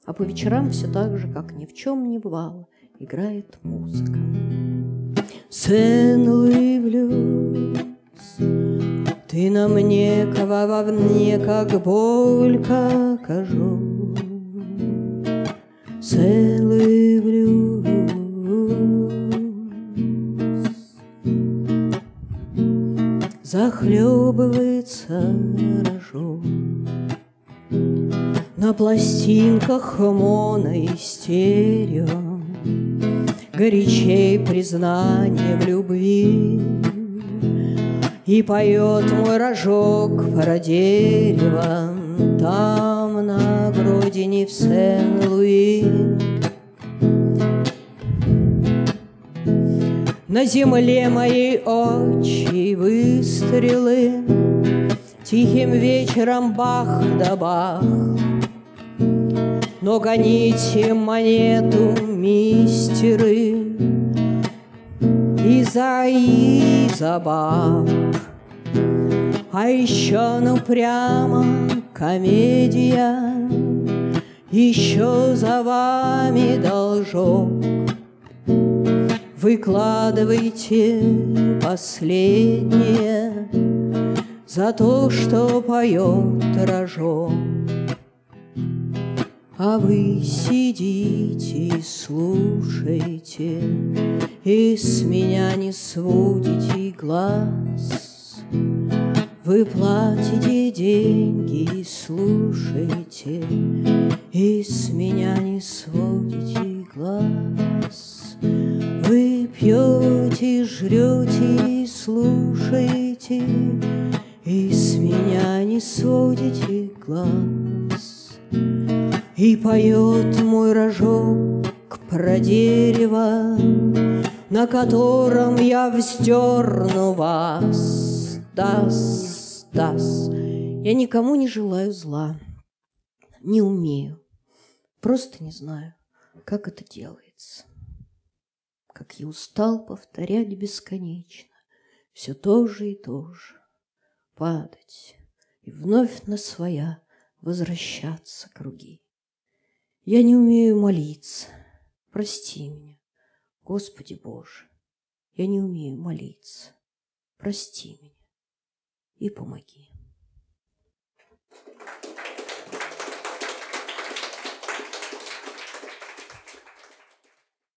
а по вечерам все так же, как ни в чем не бывало, играет музыка. Сен-Луи блюз, ты на мне, вовне, как боль, как ожог. Сен-Луи блюз, захлебывается рожок. На пластинках моно и стерео горячей признание в любви. И поет мой рожок про дерево там на родине в Сен-Луи. На земле моей очи выстрелы, тихим вечером бах да бах. Но гоните монету, мистеры, и забав. А еще, ну прямо комедия, еще за вами должок. Выкладывайте последнее за то, что поет рожок. А вы сидите и слушаете, и с меня не сводите глаз. Вы платите деньги и слушаете, и с меня не сводите глаз. Вы пьете, жрете и слушаете, и с меня не сводите глаз. И поет мой рожок про дерево, на котором я вздерну вас. Дас. Я никому не желаю зла, не умею, просто не знаю, как это делается. Как я устал повторять бесконечно все то же и то же, падать и вновь на своя возвращаться круги. Я не умею молиться, прости меня, Господи Боже. Я не умею молиться, прости меня и помоги.